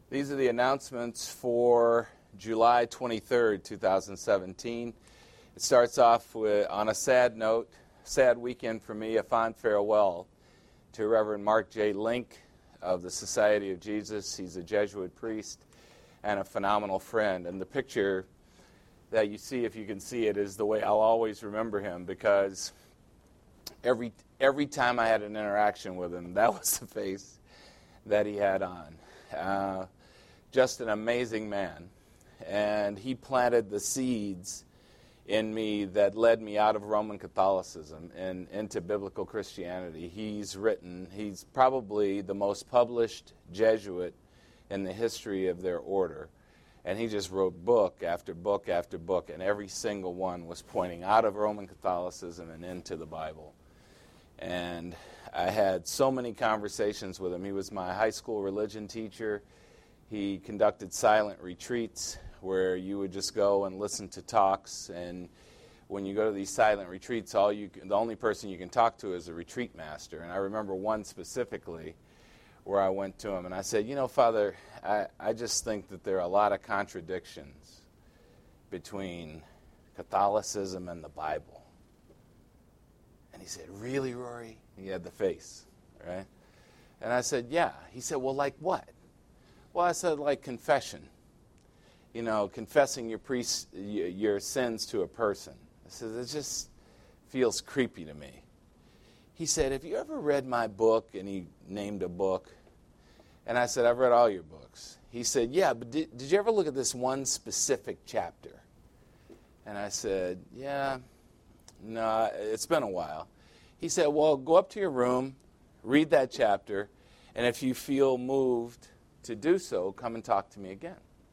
These are the announcements for July 23rd, 2017. It starts off on a sad note, sad weekend for me, a fond farewell to Reverend Mark J. Link of the Society of Jesus. He's a Jesuit priest and a phenomenal friend. And the picture that you see, if you can see it, is the way I'll always remember him, because every time I had an interaction with him, that was the face that he had on. Just an amazing man. And he planted the seeds in me that led me out of Roman Catholicism and into biblical Christianity. He's probably the most published Jesuit in the history of their order. And he just wrote book after book after book, and every single one was pointing out of Roman Catholicism and into the Bible. And I had so many conversations with him. He was my high school religion teacher. He conducted silent retreats where you would just go and listen to talks. And when you go to these silent retreats, the only person you can talk to is a retreat master. And I remember one specifically where I went to him and I said, Father, I just think that there are a lot of contradictions between Catholicism and the Bible. And he said, really, Rory? He had the face, right? And I said, yeah. He said, well, like what? Well, I said, like confession. Confessing your sins to a person. I said, it just feels creepy to me. He said, have you ever read my book? And he named a book. And I said, I've read all your books. He said, yeah, but did you ever look at this one specific chapter? And I said, yeah, no, it's been a while. He said, well, go up to your room, read that chapter, and if you feel moved to do so, come and talk to me again.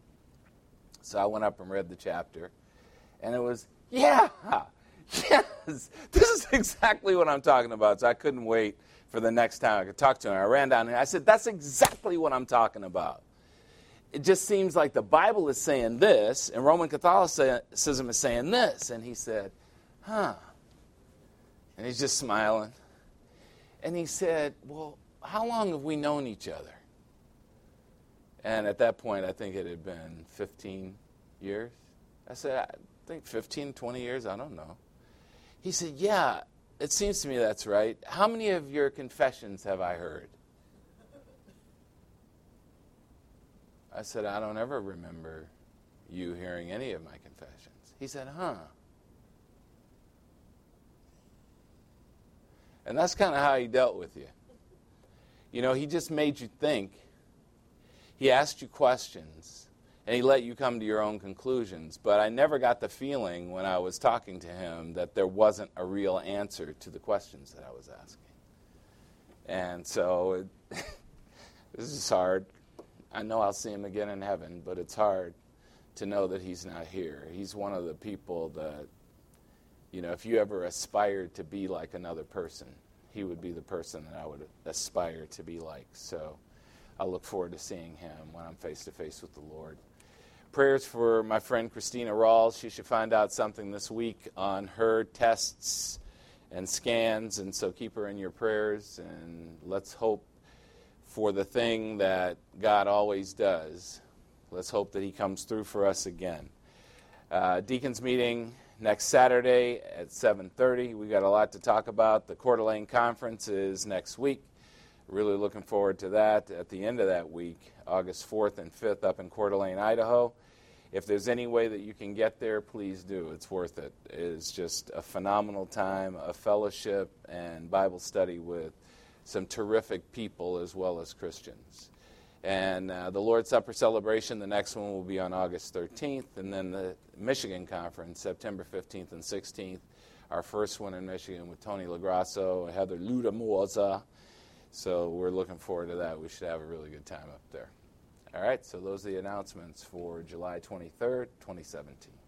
So I went up and read the chapter, and it was, yes, this is exactly what I'm talking about. So I couldn't wait for the next time I could talk to him. I ran down and I said, that's exactly what I'm talking about. It just seems like the Bible is saying this, and Roman Catholicism is saying this. And he said, huh. And he's just smiling. And he said, well, how long have we known each other? And at that point, I think it had been 15 years. I said, I think 15, 20 years, I don't know. He said, yeah, it seems to me that's right. How many of your confessions have I heard? I said, I don't ever remember you hearing any of my confessions. He said, huh. And that's kind of how he dealt with you. He just made you think. He asked you questions, and he let you come to your own conclusions. But I never got the feeling when I was talking to him that there wasn't a real answer to the questions that I was asking. And so this is hard. I know I'll see him again in heaven, but it's hard to know that he's not here. He's one of the people that, if you ever aspired to be like another person, he would be the person that I would aspire to be like. So I look forward to seeing him when I'm face-to-face with the Lord. Prayers for my friend Christina Rawls. She should find out something this week on her tests and scans, and so keep her in your prayers, and let's hope for the thing that God always does. Let's hope that he comes through for us again. Deacons meeting next Saturday at 7:30. We've got a lot to talk about. The Coeur d'Alene Conference is next week. Really looking forward to that at the end of that week, August 4th and 5th up in Coeur d'Alene, Idaho. If there's any way that you can get there, please do. It's worth it. It's just a phenomenal time of fellowship and Bible study with some terrific people as well as Christians. And the Lord's Supper celebration, the next one will be on August 13th, and then the Michigan Conference, September 15th and 16th, our first one in Michigan with Tony LaGrasso and Heather Ludamoza. So we're looking forward to that. We should have a really good time up there. All right, so those are the announcements for July 23rd, 2017.